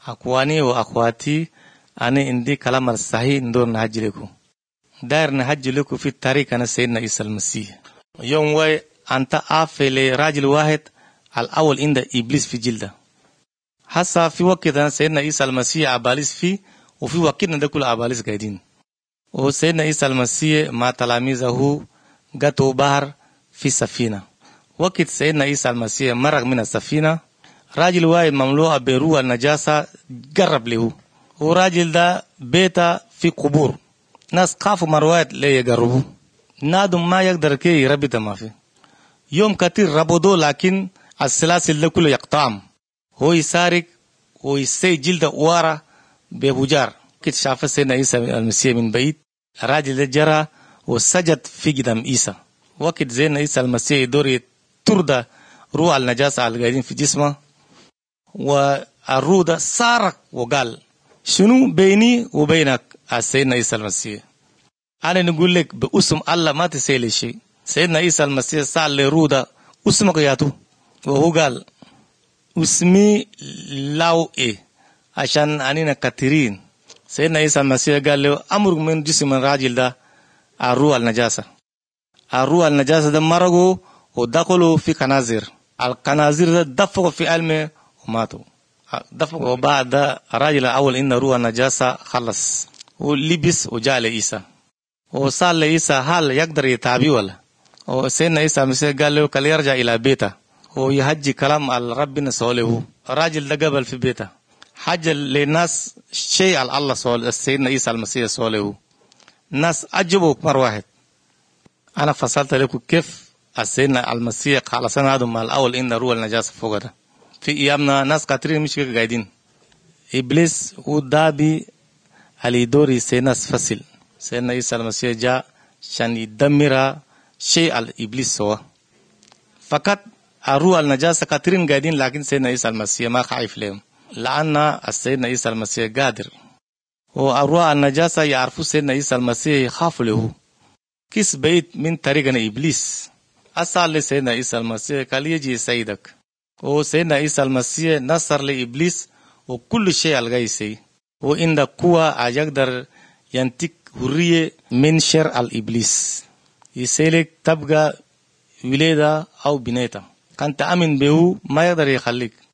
أخواني وأخواتي، أنا عندي كلام الصحيح ندور نهج لكم. داير نهج لكم في التاريخ أنا سيدنا عيسى المسيح. يوم واي أنت عافل راجل واحد الأول عند إبليس في جلده. حتى في وقت أنا سيدنا عيسى المسيح أباليس فيه، وفي وقتنا ده كل أباليس قاعدين. وسيدنا عيسى المسيح مع تلاميذه قطعوا بحر في سفينة. وقت سيدنا عيسى المسيح مرق من السفينة، راجل واحد مملوء بروح النجاسة قرب له. وراجل ده بيته في قبور، ناس خافوا مروات ليه يقربوا، نادم ما يقدر كي يربط ما فيه. يوم كتير ربطوا، لكن السلاسل ده كله يقطعم. هو يسارق ويسي جلده ورا بهجار. كده شاف سيدنا عيسى المسيح من بعيد، الراجل ده جرى وسجد في قدام عيسى. وقت سيدنا عيسى المسيح يدور ترد روح النجاسة اللي قاعدين في جسمه، والروح ده صارخ وقال شنو بيني وبينك سيدنا عيسى المسيح؟ أنا نقول لك باسم الله ما تسأل شيء. سيدنا عيسى المسيح سأل الروح ده اسمك ياتو، وهو قال اسمي لاو عشان أنينا كثيرين. سيدنا عيسى المسيح قال له أمر من جسم الراجل ده الروح النجاسة. الروح النجاسة ده مرقوا ودخلوا في خنازير. الخنازير ده دفقوا في علمه وماتوا. دفقوا. وبعد الراجل الأول إن روح النجاسة خلص ولبس وجاء لعيسى وسأل عيسى هل يقدر يتابع ولا. وسيدنا عيسى المسيح قال له كل يرجع إلى بيته ويهجي كلام ربنا سؤاله. الراجل ده قبل في بيته حاجة للناس شيء على الله سؤال سيدنا عيسى المسيح سؤاله. الناس أجبوا مرة واحد. أنا فصلت لكم كيف سيدنا المسيح على سنة هذا الأول إن روح النجاسة فوق ده. في أيامنا ناس كثيرين مش قاعدين. إبليس هو دابي على دوري سيدنا فصل. سيدنا عيسى المسيح جاء عشان يدمر شيء على إبليس سوا. فقط الروح النجاسة كثيرين قاعدين، لكن سيدنا عيسى المسيح ما خايف لهم، لأن سيدنا عيسى المسيح قادر. والروح النجاسة يعرفوا سيدنا عيسى المسيح يخافوا له. كيس بيت من طريقنا إبليس أسأل لسيدنا عيسى المسيح قال يجي سيدك. وسيدنا عيسى المسيح نصر لإبليس وكل شيء الغيسي، وإن قوة يقدر ينتك حرية من شر الإبليس. يسألك تبقى ولادة أو بنيته، كان تأمن به ما يقدر يخليك.